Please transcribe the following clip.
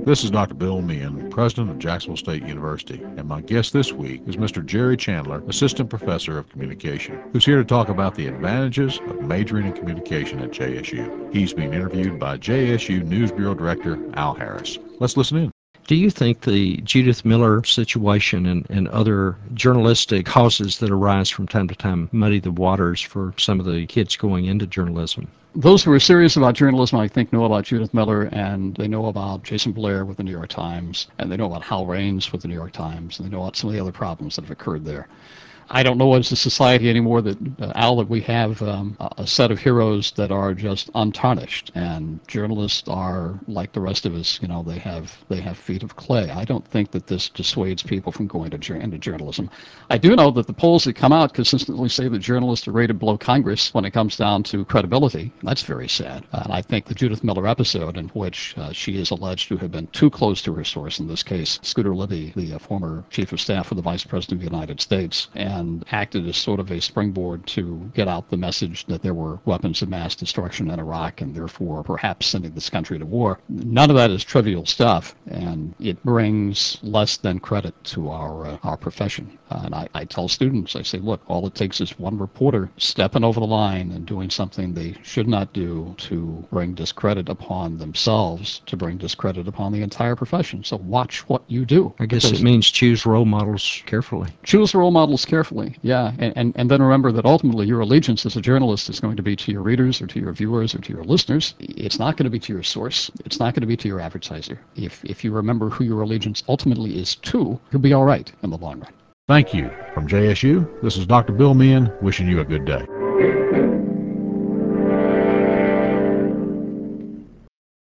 This is Dr. Bill Meehan, President of Jacksonville State University, and my guest this week is Mr. Jerry Chandler, Assistant Professor of Communication, who's here to talk about the advantages of majoring in communication at JSU. He's being interviewed by JSU News Bureau Director Al Harris. Let's listen in. Do you think the Judith Miller situation and other journalistic causes that arise from time to time muddy the waters for some of the kids going into journalism? Those who are serious about journalism, I think, know about Judith Miller, and they know about Jason Blair with the New York Times, and they know about Hal Raines with the New York Times, and they know about some of the other problems that have occurred there. I don't know as a society anymore that, Al, that we have a set of heroes that are just untarnished, and journalists are like the rest of us. You know, they have feet of clay. I don't think that this dissuades people from going into journalism. I do know that the polls that come out consistently say that journalists are rated below Congress when it comes down to credibility. That's very sad. And I think the Judith Miller episode, in which she is alleged to have been too close to her source, in this case, Scooter Libby, the former chief of staff for the Vice President of the United States, and acted as sort of a springboard to get out the message that there were weapons of mass destruction in Iraq and therefore perhaps sending this country to war. None of that is trivial stuff, and it brings less than credit to our profession. And I tell students, I say, look, all it takes is one reporter stepping over the line and doing something they should not do to bring discredit upon themselves, to bring discredit upon the entire profession. So watch what you do. I guess it means choose role models carefully. Choose role models carefully, yeah. And then remember that ultimately your allegiance as a journalist is going to be to your readers or to your viewers or to your listeners. It's not going to be to your source. It's not going to be to your advertiser. If you remember who your allegiance ultimately is to, you'll be all right in the long run. Thank you. From JSU, this is Dr. Bill Meehan wishing you a good day.